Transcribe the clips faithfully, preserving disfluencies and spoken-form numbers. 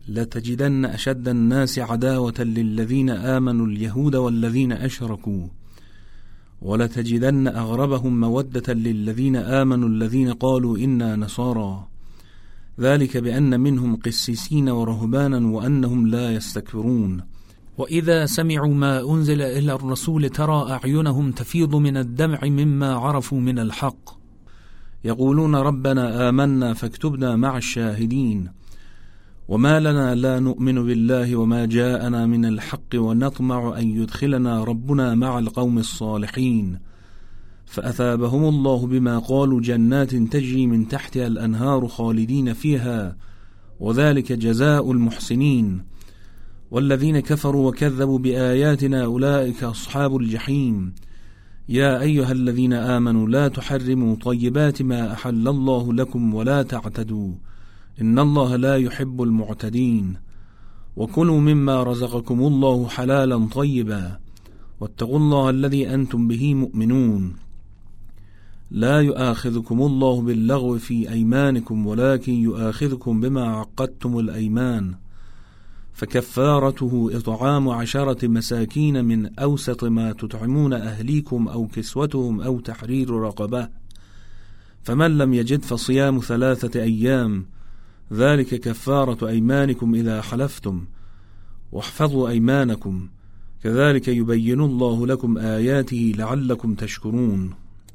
لتجدن أشد الناس عداوة للذين آمنوا اليهود والذين أشركوا ولتجدن أغربهم مودة للذين آمنوا الذين قالوا إنا نصارى ذلك بأن منهم قسيسين ورهبانا وأنهم لا يستكبرون وإذا سمعوا ما أنزل إلى الرسول ترى أعينهم تفيض من الدمع مما عرفوا من الحق يقولون ربنا آمنا فاكتبنا مع الشاهدين وما لنا لا نؤمن بالله وما جاءنا من الحق ونطمع أن يدخلنا ربنا مع القوم الصالحين فأثابهم الله بما قالوا جنات تجري من تحتها الأنهار خالدين فيها وذلك جزاء المحسنين والذين كفروا وكذبوا بآياتنا أولئك أصحاب الجحيم يا أيها الذين آمنوا لا تحرموا طيبات ما أحل الله لكم ولا تعتدوا إن الله لا يحب المعتدين وكلوا مما رزقكم الله حلالا طيبا واتقوا الله الذي أنتم به مؤمنون لا يؤاخذكم الله باللغو في أيمانكم ولكن يؤاخذكم بما عقدتم الأيمان فكفارته إطعام عشرة مساكين من أوسط ما تطعمون أهليكم أو كسوتهم أو تحرير رقبة فمن لم يجد فصيام ثلاثة أيام ذلك كفارة أيمانكم إذا حلفتم واحفظوا أيمانكم كذلك يبين الله لكم آياته لعلكم تشكرون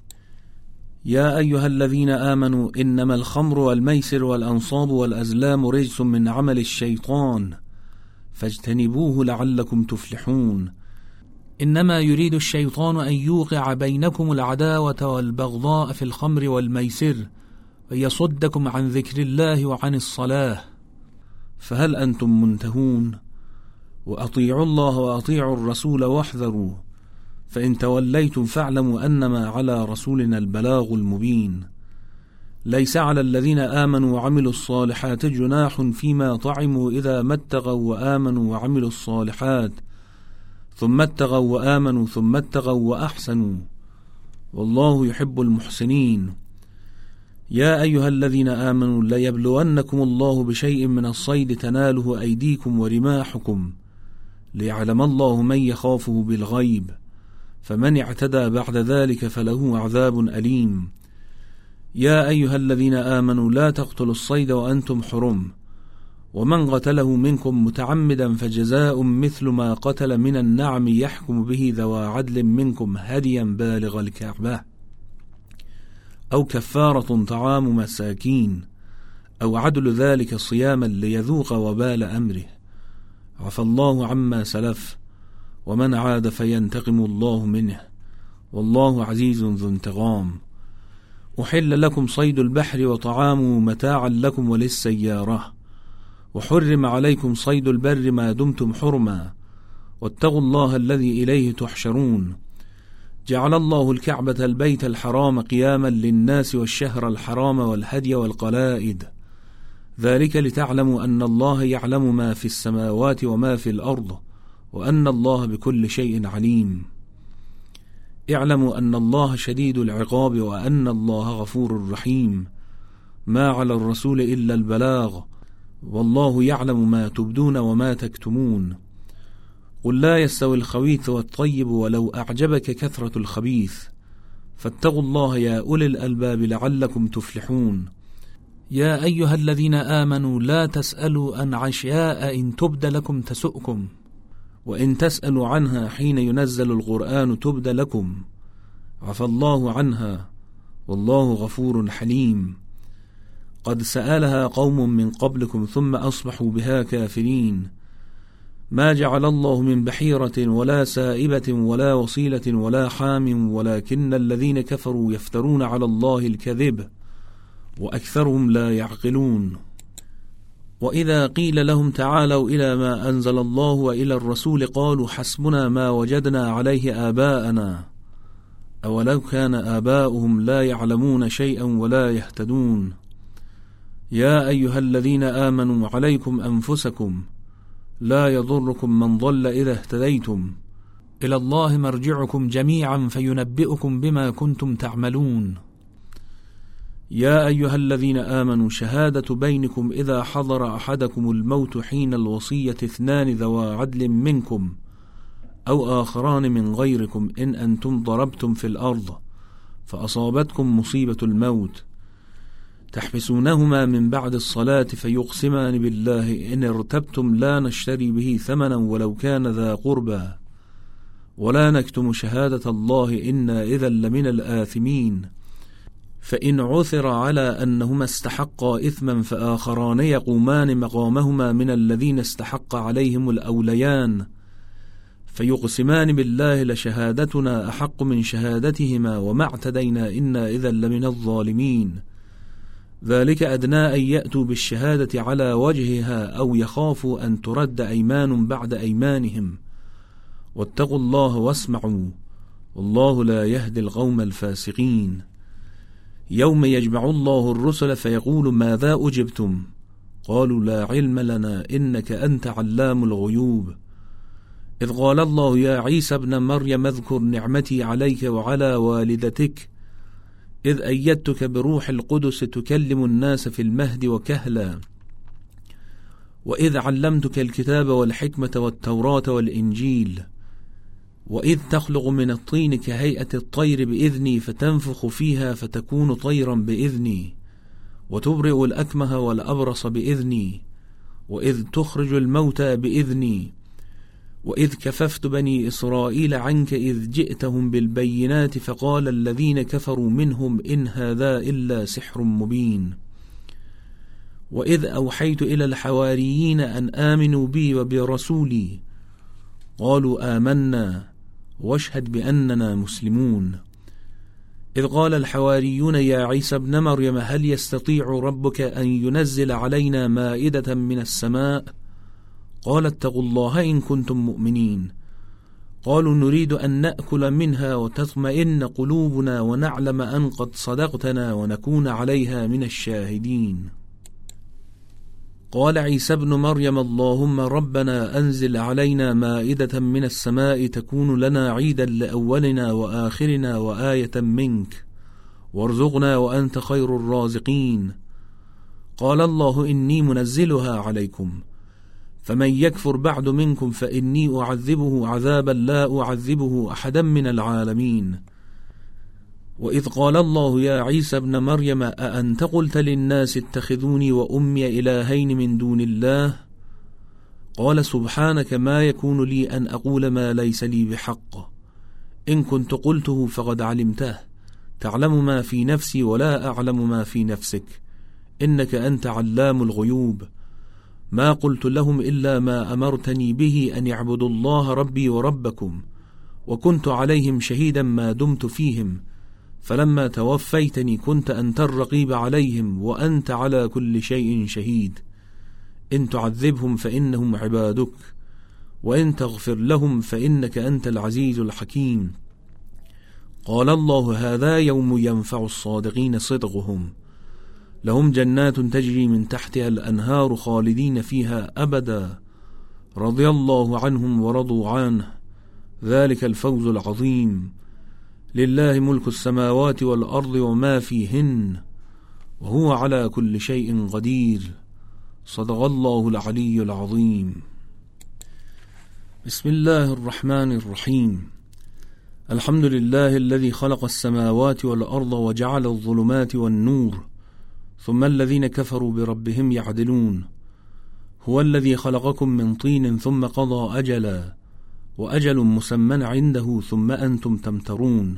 يا أيها الذين آمنوا إنما الخمر والميسر والأنصاب والأزلام رجس من عمل الشيطان فاجتنبوه لعلكم تفلحون إنما يريد الشيطان أن يوقع بينكم العداوة والبغضاء في الخمر والميسر ويصدكم عن ذكر الله وعن الصلاة فهل أنتم منتهون وأطيعوا الله وأطيعوا الرسول واحذروا فإن توليتم فاعلموا أنما على رسولنا البلاغ المبين ليس على الذين آمنوا وعملوا الصالحات جناح فيما طعموا إذا ما اتقوا وآمنوا وعملوا الصالحات ثم اتقوا وآمنوا ثم اتقوا وأحسنوا والله يحب المحسنين يا أيها الذين آمنوا ليبلونكم الله بشيء من الصيد تناله أيديكم ورماحكم ليعلم الله من يخافه بالغيب فمن اعتدى بعد ذلك فله عذاب أليم يا أيها الذين آمنوا لا تقتلوا الصيد وأنتم حرم ومن قتله منكم متعمدا فجزاء مثل ما قتل من النعم يحكم به ذوى عدل منكم هديا بالغ الكعبة أو كفارة طعام مساكين أو عدل ذلك صياما ليذوق وبال أمره عفى الله عما سلف ومن عاد فينتقم الله منه والله عزيز ذو انتقام أحل لكم صيد البحر وطعامه متاعا لكم وللسيارة وحرم عليكم صيد البر ما دمتم حرما واتقوا الله الذي إليه تحشرون جعل الله الكعبة البيت الحرام قياما للناس والشهر الحرام والهدي والقلائد ذلك لتعلموا أن الله يعلم ما في السماوات وما في الأرض وأن الله بكل شيء عليم اعلموا أن الله شديد العقاب وأن الله غفور رحيم ما على الرسول إلا البلاغ والله يعلم ما تبدون وما تكتمون قل لا يستوي الخبيث والطيب ولو أعجبك كثرة الخبيث فاتقوا الله يا أولي الألباب لعلكم تفلحون يا أيها الذين آمنوا لا تسألوا عن أشياء إن تبد لكم تسؤكم وإن تسألوا عنها حين ينزل القرآن تبد لكم عفى الله عنها والله غفور حليم قد سألها قوم من قبلكم ثم أصبحوا بها كافرين ما جعل الله من بحيرة ولا سائبة ولا وصيلة ولا حام ولكن الذين كفروا يفترون على الله الكذب وأكثرهم لا يعقلون وإذا قيل لهم تعالوا إلى ما أنزل الله وإلى الرسول قالوا حسبنا ما وجدنا عليه آباءنا أولو كان آباؤهم لا يعلمون شيئا ولا يهتدون يا أيها الذين آمنوا عليكم أنفسكم لا يضركم من ضل إذا اهتديتم إلى الله مرجعكم جميعا فينبئكم بما كنتم تعملون يا أيها الذين آمنوا شهادة بينكم إذا حضر أحدكم الموت حين الوصية اثنان ذوى عدل منكم أو آخران من غيركم إن أنتم ضربتم في الأرض فأصابتكم مصيبة الموت تحبسونهما من بعد الصلاة فيقسمان بالله إن ارتبتم لا نشتري به ثمنا ولو كان ذا قربى ولا نكتم شهادة الله إنا إذا لمن الآثمين فإن عثر على أنهما استحقا إثما فآخران يقومان مقامهما من الذين استحق عليهم الأوليان فيقسمان بالله لشهادتنا أحق من شهادتهما وما اعتدينا إنا إذا لمن الظالمين ذلك أدنى أن يأتوا بالشهادة على وجهها أو يخافوا أن ترد أيمان بعد أيمانهم واتقوا الله واسمعوا والله لا يهدي القوم الفاسقين يوم يجمع الله الرسل فيقول ماذا أجبتم قالوا لا علم لنا إنك أنت علام الغيوب إذ قال الله يا عيسى ابن مريم اذكر نعمتي عليك وعلى والدتك إذ أيدتك بروح القدس تكلم الناس في المهد وكهلا وإذ علمتك الكتاب والحكمة والتوراة والإنجيل وإذ تخلق من الطين كهيئة الطير بإذني فتنفخ فيها فتكون طيرا بإذني وتبرئ الأكمه والأبرص بإذني وإذ تخرج الموتى بإذني وإذ كففت بني إسرائيل عنك إذ جئتهم بالبينات فقال الذين كفروا منهم إن هذا إلا سحر مبين وإذ أوحيت إلى الحواريين أن آمنوا بي وبرسولي قالوا آمنا واشهد بأننا مسلمون إذ قال الحواريون يا عيسى ابن مريم هل يستطيع ربك أن ينزل علينا مائدة من السماء قال اتقوا الله إن كنتم مؤمنين قالوا نريد أن نأكل منها وتطمئن قلوبنا ونعلم أن قد صدقتنا ونكون عليها من الشاهدين قال عيسى ابن مريم اللهم ربنا أنزل علينا مائدة من السماء تكون لنا عيدا لأولنا وآخرنا وآية منك وارزقنا وأنت خير الرازقين قال الله إني منزلها عليكم فمن يكفر بعد منكم فإني أعذبه عذابا لا أعذبه أحدا من العالمين وإذ قال الله يا عيسى ابن مريم أأنت قلت للناس اتخذوني وأمي إلهين من دون الله قال سبحانك ما يكون لي أن أقول ما ليس لي بحق إن كنت قلته فقد علمته تعلم ما في نفسي ولا أعلم ما في نفسك إنك أنت علام الغيوب ما قلت لهم إلا ما أمرتني به أن يعبدوا الله ربي وربكم وكنت عليهم شهيدا ما دمت فيهم فلما توفيتني كنت أنت الرقيب عليهم وأنت على كل شيء شهيد إن تعذبهم فإنهم عبادك وإن تغفر لهم فإنك أنت العزيز الحكيم قال الله هذا يوم ينفع الصادقين صدقهم لهم جنات تجري من تحتها الأنهار خالدين فيها أبدا رضي الله عنهم ورضوا عنه ذلك الفوز العظيم لله ملك السماوات والأرض وما فيهن وهو على كل شيء قدير صدق الله العلي العظيم بسم الله الرحمن الرحيم الحمد لله الذي خلق السماوات والأرض وجعل الظلمات والنور ثم الذين كفروا بربهم يعدلون هو الذي خلقكم من طين ثم قضى أجلا وأجل مسمى عنده ثم أنتم تمترون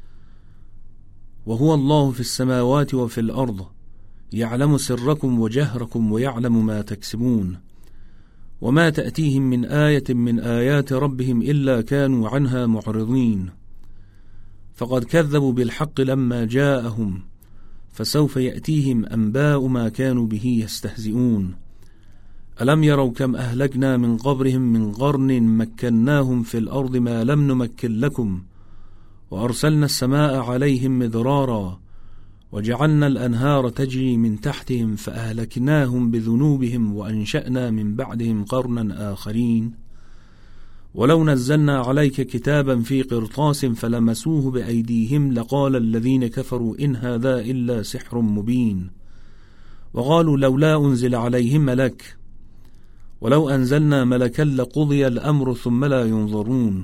وهو الله في السماوات وفي الأرض يعلم سركم وجهركم ويعلم ما تكسبون وما تأتيهم من آية من آيات ربهم إلا كانوا عنها معرضين فقد كذبوا بالحق لما جاءهم فسوف يأتيهم أنباء ما كانوا به يستهزئون ألم يروا كم أهلكنا من قبرهم من قرن مكناهم في الأرض ما لم نمكن لكم وأرسلنا السماء عليهم مدرارا وجعلنا الأنهار تجري من تحتهم فأهلكناهم بذنوبهم وأنشأنا من بعدهم قرنا آخرين ولو نزلنا عليك كتابا في قرطاس فلمسوه بأيديهم لقال الذين كفروا إن هذا إلا سحر مبين. وقالوا لولا أنزل عليهم ملك ولو أنزلنا ملكا لقضي الأمر ثم لا ينظرون.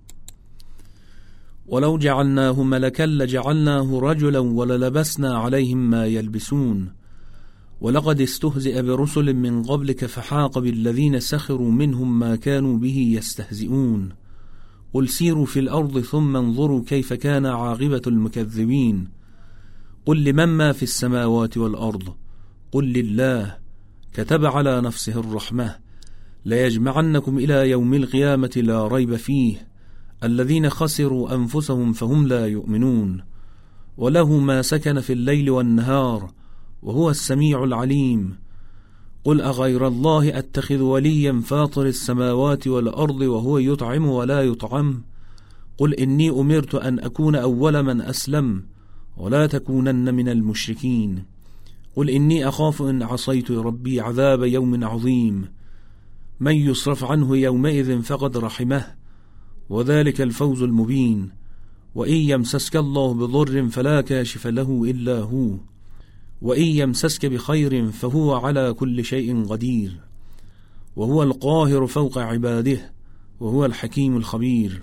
ولو جعلناه ملكا لجعلناه رجلا وللبسنا عليهم ما يلبسون. ولقد استهزئ برسل من قبلك فحاق بالذين سخروا منهم ما كانوا به يستهزئون. قل سيروا في الأرض ثم انظروا كيف كان عاقبة المكذبين. قل لمن ما في السماوات والأرض قل لله كتب على نفسه الرحمة ليجمعنكم إلى يوم القيامة لا ريب فيه الذين خسروا أنفسهم فهم لا يؤمنون. وله ما سكن في الليل والنهار وهو السميع العليم. قل أغير الله أتخذ وليا فاطر السماوات والأرض وهو يطعم ولا يطعم. قل إني أمرت أن أكون أول من أسلم ولا تكونن من المشركين. قل إني أخاف إن عصيت ربي عذاب يوم عظيم. من يصرف عنه يومئذ فقد رحمه وذلك الفوز المبين. وإن يمسسك الله بضر فلا كاشف له إلا هو وإن يمسسك بخير فهو على كل شيء قدير وهو القاهر فوق عباده وهو الحكيم الخبير.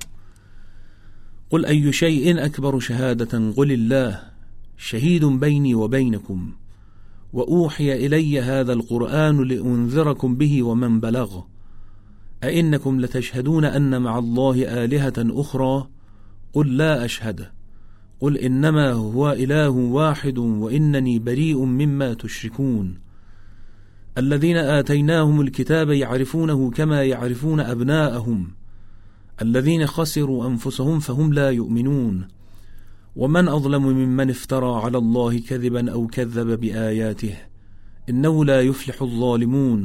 قل أي شيء أكبر شهادة قل الله شهيد بيني وبينكم وأوحي إلي هذا القرآن لأنذركم به ومن بلغ. أئنكم لتشهدون أن مع الله آلهة أخرى قل لا أشهد. قل إنما هو إله واحد وإنني بريء مما تشركون. الذين آتيناهم الكتاب يعرفونه كما يعرفون أبناءهم الذين خسروا أنفسهم فهم لا يؤمنون. ومن أظلم ممن افترى على الله كذبا أو كذب بآياته إنه لا يفلح الظالمون.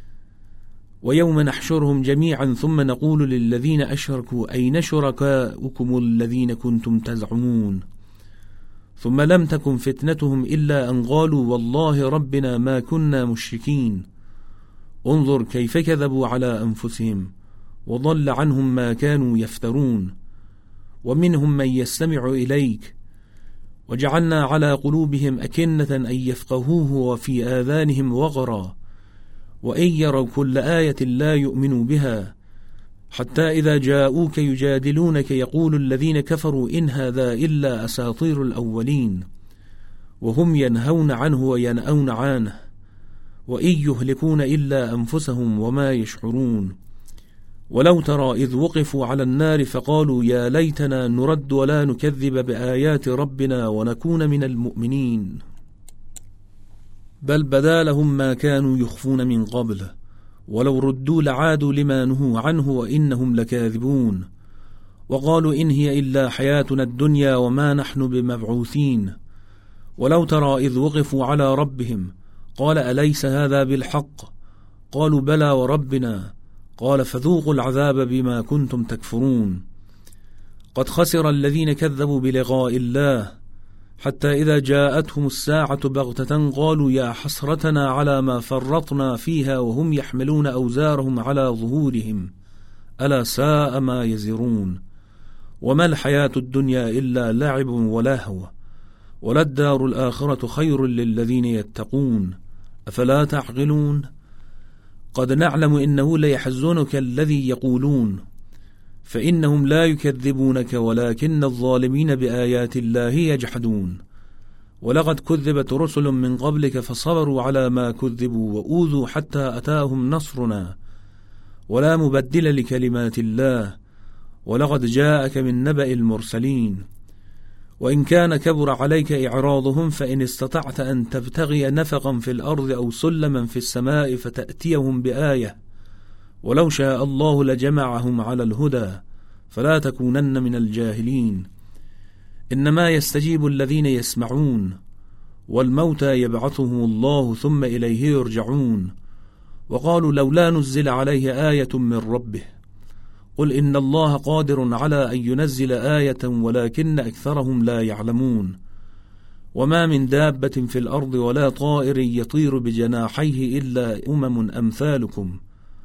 ويوم نحشرهم جميعا ثم نقول للذين أشركوا أين شركاؤكم الذين كنتم تزعمون ثم لم تكن فتنتهم إلا أن قالوا والله ربنا ما كنا مشركين. انظر كيف كذبوا على أنفسهم وضل عنهم ما كانوا يفترون. ومنهم من يستمع إليك وجعلنا على قلوبهم أكنة أن يفقهوه وفي آذانهم وقرا وإن يروا كل آية لا يؤمنوا بها حتى إذا جاءوك يجادلونك يقول الذين كفروا إن هذا إلا أساطير الأولين وهم ينهون عنه وينأون عنه وإن يهلكون إلا أنفسهم وما يشعرون. ولو ترى إذ وقفوا على النار فقالوا يا ليتنا نرد ولا نكذب بآيات ربنا ونكون من المؤمنين بل بدا لهم ما كانوا يخفون من قبل ولو ردوا لعادوا لما نهوا عنه وإنهم لكاذبون. وقالوا إن هي إلا حياتنا الدنيا وما نحن بمبعوثين. ولو ترى إذ وقفوا على ربهم قال أليس هذا بالحق قالوا بلى وربنا قال فذوقوا العذاب بما كنتم تكفرون. قد خسر الذين كذبوا بلقاء الله حتى إذا جاءتهم الساعة بغتة قالوا يا حسرتنا على ما فرطنا فيها وهم يحملون أوزارهم على ظهورهم ألا ساء ما يزرون. وما الحياة الدنيا إلا لعب ولهو وللدار الآخرة خير للذين يتقون أفلا تعقلون. قد نعلم إنه ليحزنك الذي يقولون فإنهم لا يكذبونك ولكن الظالمين بآيات الله يجحدون. ولقد كذبت رسل من قبلك فصبروا على ما كذبوا وأوذوا حتى أتاهم نصرنا ولا مبدل لكلمات الله ولقد جاءك من نبأ المرسلين. وإن كان كبر عليك إعراضهم فإن استطعت أن تبتغي نفقا في الأرض أو سلما في السماء فتأتيهم بآية ولو شاء الله لجمعهم على الهدى فلا تكونن من الجاهلين. إنما يستجيب الذين يسمعون والموتى يبعثهم الله ثم إليه يرجعون. وقالوا لولا نزل عليه آية من ربه قل إن الله قادر على أن ينزل آية ولكن أكثرهم لا يعلمون. وما من دابة في الأرض ولا طائر يطير بجناحيه إلا أمم أمثالكم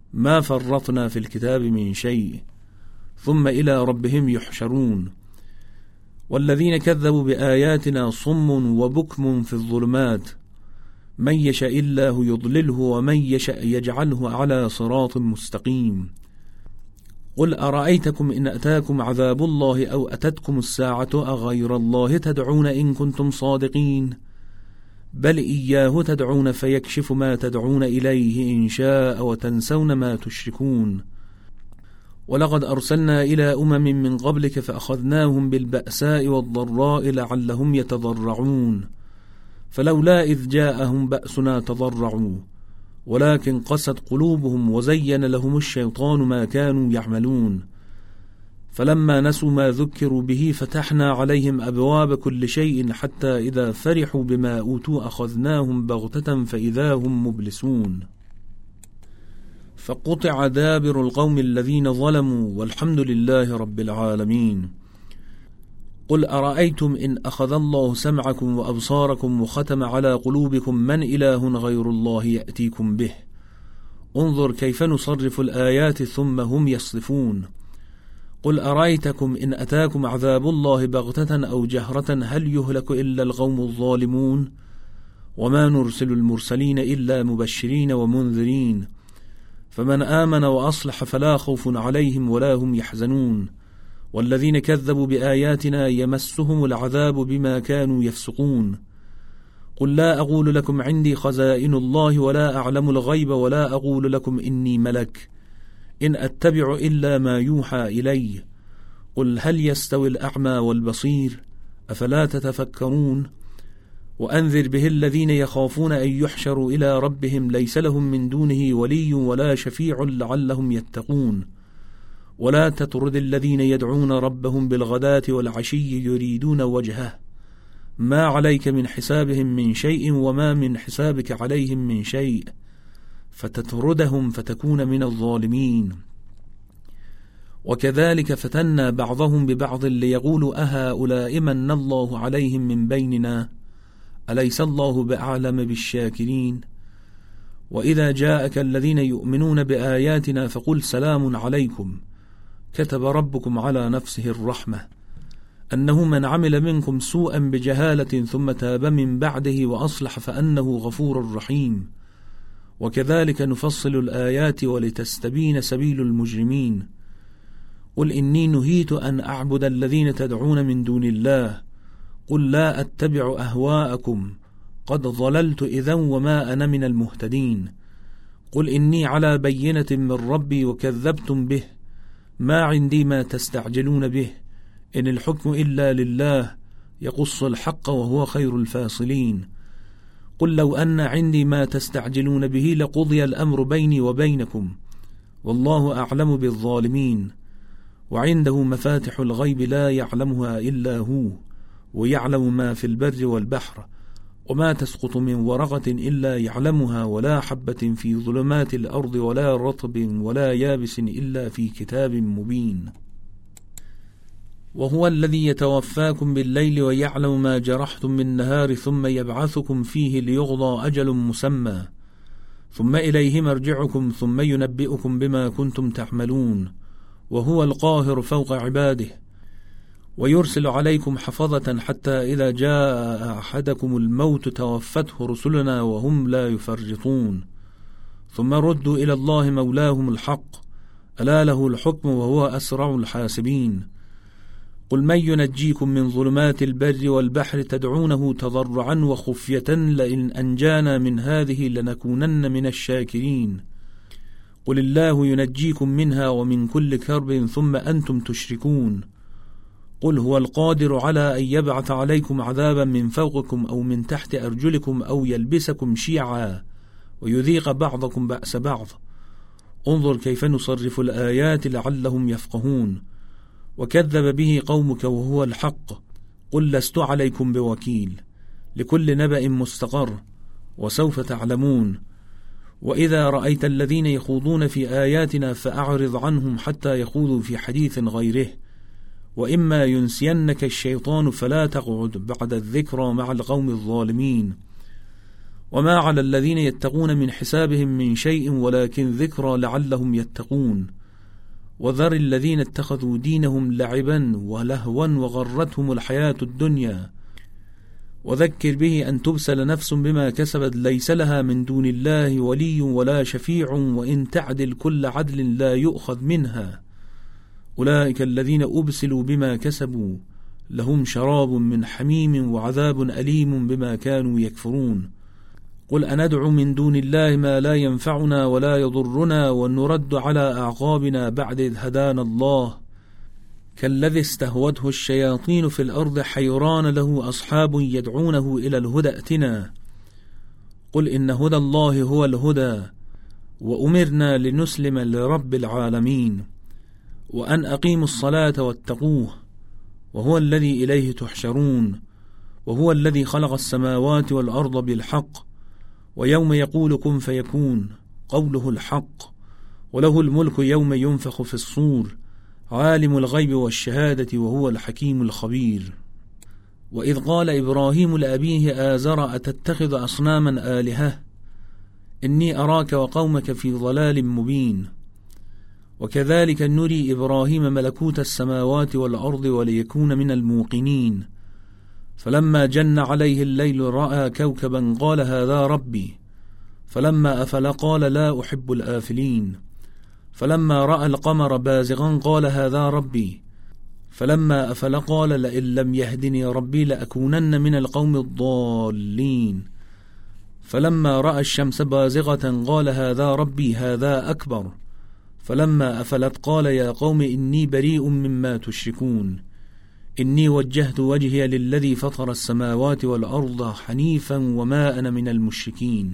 ما فرطنا في الكتاب من شيء ثم إلى ربهم يحشرون. والذين كذبوا بآياتنا صم وبكم في الظلمات من يشاء الله يضلله ومن يشاء يجعله على صراط مستقيم. قل أرأيتكم إن أتاكم عذاب الله أو أتتكم الساعة أغير الله تدعون إن كنتم صادقين بل إياه تدعون فيكشف ما تدعون إليه إن شاء وتنسون ما تشركون. ولقد أرسلنا إلى أمم من قبلك فأخذناهم بالبأساء والضراء لعلهم يتضرعون فلولا إذ جاءهم بأسنا تضرعوا ولكن قست قلوبهم وزين لهم الشيطان ما كانوا يعملون فلما نسوا ما ذكروا به فتحنا عليهم أبواب كل شيء حتى إذا فرحوا بما أوتوا أخذناهم بغتة فإذا هم مبلسون. فقطع دابر القوم الذين ظلموا والحمد لله رب العالمين. قل أرأيتم إن أخذ الله سمعكم وأبصاركم وختم على قلوبكم من إله غير الله يأتيكم به انظر كيف نصرف الآيات ثم هم يصرفون. قل أرأيتكم إن أتاكم عذاب الله بغتة أو جهرة هل يهلك إلا القوم الظالمون وما نرسل المرسلين إلا مبشرين ومنذرين فمن آمن وأصلح فلا خوف عليهم ولا هم يحزنون والذين كذبوا بآياتنا يمسهم العذاب بما كانوا يفسقون. قل لا أقول لكم عندي خزائن الله ولا أعلم الغيب ولا أقول لكم إني ملك إن أتبع إلا ما يوحى إلي قل هل يستوي الأعمى والبصير أفلا تتفكرون. وأنذر به الذين يخافون أن يحشروا إلى ربهم ليس لهم من دونه ولي ولا شفيع لعلهم يتقون. ولا تطرد الذين يدعون ربهم بالغداة والعشي يريدون وجهه ما عليك من حسابهم من شيء وما من حسابك عليهم من شيء فتطردهم فتكون من الظالمين. وكذلك فتنا بعضهم ببعض ليقولوا أهؤلاء من الله عليهم من بيننا أليس الله بأعلم بالشاكرين. وإذا جاءك الذين يؤمنون بآياتنا فقل سلام عليكم كتب ربكم على نفسه الرحمة أنه من عمل منكم سوءا بجهالة ثم تاب من بعده وأصلح فأنه غفور رحيم. وكذلك نفصل الآيات ولتستبين سبيل المجرمين. قل إني نهيت أن أعبد الذين تدعون من دون الله قل لا أتبع أهواءكم قد ضللت إذا وما أنا من المهتدين. قل إني على بينة من ربي وكذبتم به ما عندي ما تستعجلون به إن الحكم إلا لله يقص الحق وهو خير الفاصلين. قل لو أن عندي ما تستعجلون به لقضي الأمر بيني وبينكم والله أعلم بالظالمين. وعنده مفاتح الغيب لا يعلمها إلا هو ويعلم ما في البر والبحر وما تسقط من ورقة إلا يعلمها ولا حبة في ظلمات الأرض ولا رطب ولا يابس إلا في كتاب مبين. وهو الذي يتوفاكم بالليل ويعلم ما جرحتم بالنهار ثم يبعثكم فيه ليقضى أجل مسمى ثم إليه مرجعكم ثم ينبئكم بما كنتم تعملون وهو القاهر فوق عباده ويرسل عليكم حفظة حتى إذا جاء أحدكم الموت توفته رسلنا وهم لا يفرطون ثم ردوا إلى الله مولاهم الحق ألا له الحكم وهو أسرع الحاسبين. قل من ينجيكم من ظلمات البر والبحر تدعونه تضرعا وخفية لئن أنجانا من هذه لنكونن من الشاكرين. قل الله ينجيكم منها ومن كل كرب ثم أنتم تشركون. قل هو القادر على أن يبعث عليكم عذابا من فوقكم أو من تحت أرجلكم أو يلبسكم شيعا ويذيق بعضكم بأس بعض انظر كيف نصرف الآيات لعلهم يفقهون. وكذب به قومك وهو الحق قل لست عليكم بوكيل لكل نبأ مستقر وسوف تعلمون. وإذا رأيت الذين يخوضون في آياتنا فأعرض عنهم حتى يخوضوا في حديث غيره وإما ينسينك الشيطان فلا تقعد بعد الذكرى مع القوم الظالمين. وما على الذين يتقون من حسابهم من شيء ولكن ذكرى لعلهم يتقون وذر الذين اتخذوا دينهم لعبا ولهوا وغرتهم الحياة الدنيا وذكر به أن تبسل نفس بما كسبت ليس لها من دون الله ولي ولا شفيع وإن تعدل كل عدل لا يؤخذ منها أولئك الذين أبسلوا بما كسبوا لهم شراب من حميم وعذاب أليم بما كانوا يكفرون قل أندعو من دون الله ما لا ينفعنا ولا يضرنا ونرد على أعقابنا بعد إذ هدانا الله كالذي استهوته الشياطين في الأرض حيران له أصحاب يدعونه إلى الهدى ائتنا قل إن هدى الله هو الهدى وأمرنا لنسلم لرب العالمين وأن أقيموا الصلاة واتقوه وهو الذي إليه تحشرون وهو الذي خلق السماوات والأرض بالحق ويوم يقول كن فيكون قوله الحق وله الملك يوم ينفخ في الصور عالم الغيب والشهادة وهو الحكيم الخبير وإذ قال إبراهيم لأبيه آزر أتتخذ أصناما آلهة إني أراك وقومك في ضلال مبين وكذلك نري إبراهيم ملكوت السماوات والأرض وليكون من الموقنين فلما جن عليه الليل رأى كوكبا قال هذا ربي فلما أفل قال لا أحب الآفلين فلما رأى القمر بازغا قال هذا ربي فلما أفل قال لئن لم يهدني ربي لأكونن من القوم الضالين فلما رأى الشمس بازغة قال هذا ربي هذا أكبر فلما أفلت قال يا قوم إني بريء مما تشركون إني وجهت وجهي للذي فطر السماوات والأرض حنيفا وما أنا من المشركين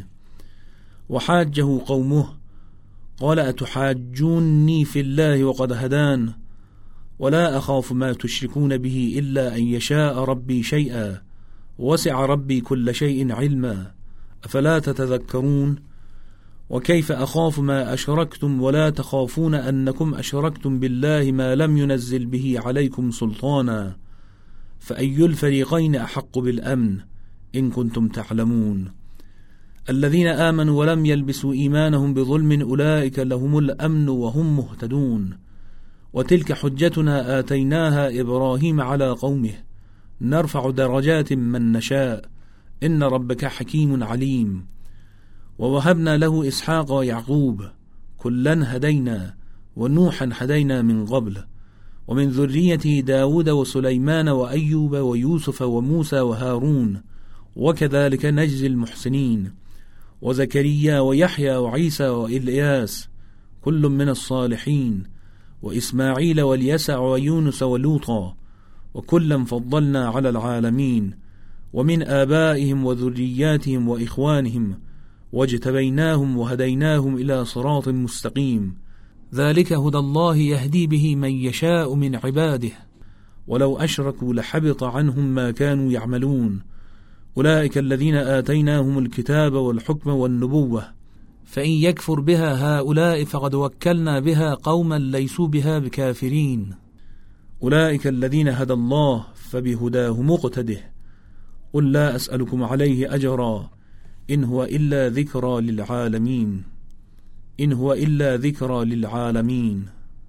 وحاجه قومه قال أتحاجوني في الله وقد هدان ولا أخاف ما تشركون به إلا أن يشاء ربي شيئا وسع ربي كل شيء علما أفلا تتذكرون وكيف أخاف ما أشركتم ولا تخافون أنكم أشركتم بالله ما لم ينزل به عليكم سلطانا فأي الفريقين أحق بالأمن إن كنتم تعلمون الذين آمنوا ولم يلبسوا إيمانهم بظلم أولئك لهم الأمن وهم مهتدون وتلك حجتنا آتيناها إبراهيم على قومه نرفع درجات من نشاء إن ربك حكيم عليم ووهبنا له إسحاق ويعقوب كلا هدينا ونوحا هدينا من قبل ومن ذريته داود وسليمان وأيوب ويوسف وموسى وهارون وكذلك نجزي المحسنين وزكريا ويحيى وعيسى وإلياس كل من الصالحين وإسماعيل واليسع ويونس ولوطا وكلا فضلنا على العالمين ومن آبائهم وذرياتهم وإخوانهم واجتبيناهم وهديناهم إلى صراط مستقيم ذلك هدى الله يهدي به من يشاء من عباده ولو أشركوا لحبط عنهم ما كانوا يعملون أولئك الذين آتيناهم الكتاب والحكم والنبوة فإن يكفر بها هؤلاء فقد وكلنا بها قوما ليسوا بها بكافرين أولئك الذين هدى الله فبهداه مقتده قل لا أسألكم عليه أجرا إن هو إلا ذكرى للعالمين إن هو إلا ذكرى للعالمين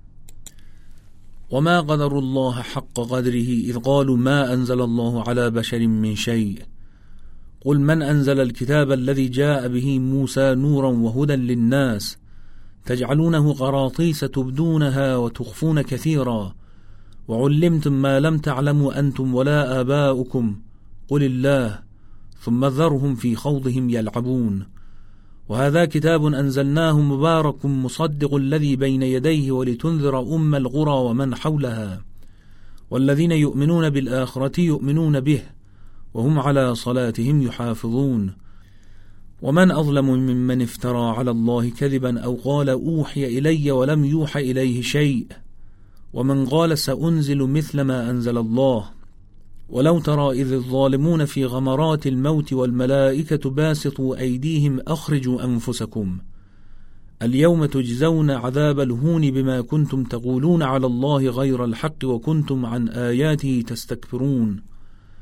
وما قدر الله حق قدره إذ قالوا ما أنزل الله على بشر من شيء قل من أنزل الكتاب الذي جاء به موسى نورا وهدى للناس تجعلونه قراطيس تبدونها وتخفون كثيرا وعلمتم ما لم تعلموا أنتم ولا آباؤكم قل الله ثم ذرهم في خوضهم يلعبون وهذا كتاب أنزلناه مبارك مصدق الذي بين يديه ولتنذر أم القرى ومن حولها والذين يؤمنون بالآخرة يؤمنون به وهم على صلاتهم يحافظون ومن أظلم ممن افترى على الله كذبا أو قال أوحي إلي ولم يوحى إليه شيء ومن قال سأنزل مثل ما أنزل الله ولو ترى إذ الظالمون في غمرات الموت والملائكة باسطوا أيديهم أخرجوا أنفسكم اليوم تجزون عذاب الهون بما كنتم تقولون على الله غير الحق وكنتم عن آياته تستكبرون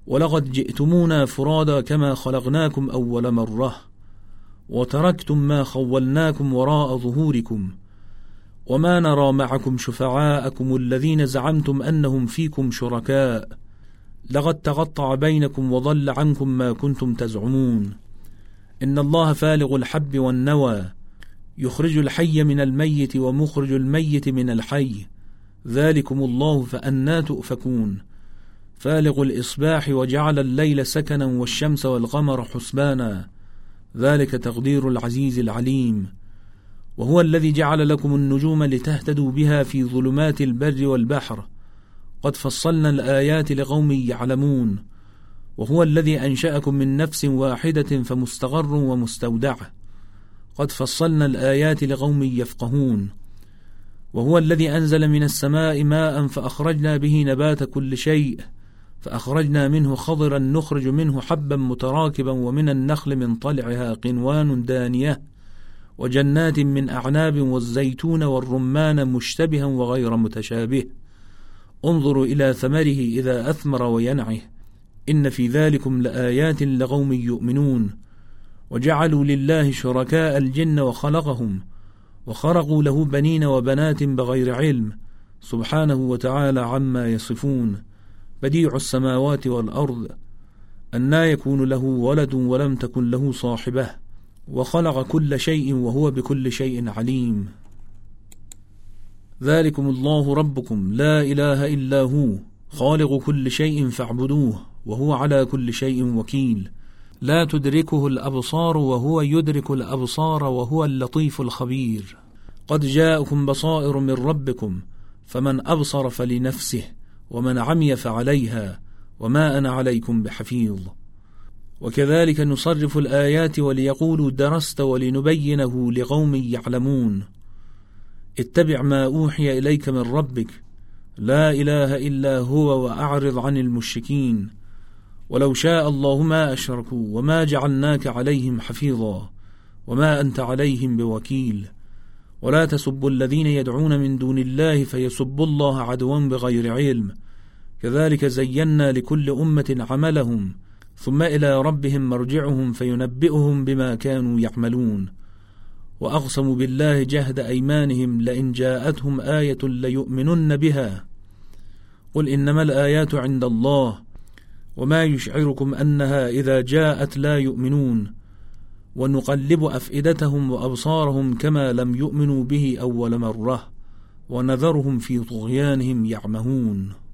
ولقد جئتمونا فرادا كما خلقناكم أول مرة وتركتم ما خولناكم وراء ظهوركم وما نرى معكم شفعاءكم الذين زعمتم أنهم فيكم شركاء لقد تقطع بينكم وضل عنكم ما كنتم تزعمون إن الله فالغ الحب والنوى يخرج الحي من الميت ومخرج الميت من الحي ذلكم الله فأنى تؤفكون فالغ الإصباح وجعل الليل سكنا والشمس والقمر حسبانا ذلك تقدير العزيز العليم وهو الذي جعل لكم النجوم لتهتدوا بها في ظلمات البر والبحر قد فصلنا الآيات لقوم يعلمون وهو الذي أنشأكم من نفس واحدة فمستقر ومستودع قد فصلنا الآيات لقوم يفقهون وهو الذي أنزل من السماء ماء فأخرجنا به نبات كل شيء فأخرجنا منه خضرا نخرج منه حبا متراكبا ومن النخل من طلعها قنوان دانية وجنات من أعناب والزيتون والرمان مشتبها وغير متشابه انظروا إلى ثمره إذا أثمر وينعه إن في ذلكم لآيات لقوم يؤمنون وجعلوا لله شركاء الجن وخلقهم وخرقوا له بنين وبنات بغير علم سبحانه وتعالى عما يصفون بديع السماوات والأرض أنى يكون له ولد ولم تكن له صاحبة وخلق كل شيء وهو بكل شيء عليم ذلكم الله ربكم لا إله إلا هو خالق كل شيء فاعبدوه وهو على كل شيء وكيل لا تدركه الأبصار وهو يدرك الأبصار وهو اللطيف الخبير قد جاءكم بصائر من ربكم فمن أبصر فلنفسه ومن عمي فعليها وما أنا عليكم بحفيظ وكذلك نصرف الآيات وليقولوا درست ولنبينه لقوم يعلمون اتبع ما أوحي إليك من ربك لا إله إلا هو وأعرض عن المشركين ولو شاء الله ما أشركوا وما جعلناك عليهم حفيظا وما أنت عليهم بوكيل ولا تسبوا الذين يدعون من دون الله فيسبوا الله عدوا بغير علم كذلك زينا لكل أمة عملهم ثم إلى ربهم مرجعهم فينبئهم بما كانوا يعملون وأقسموا بالله جهد أيمانهم لئن جاءتهم آية ليؤمنن بها قل إنما الآيات عند الله وما يشعركم أنها إذا جاءت لا يؤمنون ونقلب أفئدتهم وأبصارهم كما لم يؤمنوا به أول مرة ونذرهم في طغيانهم يعمهون.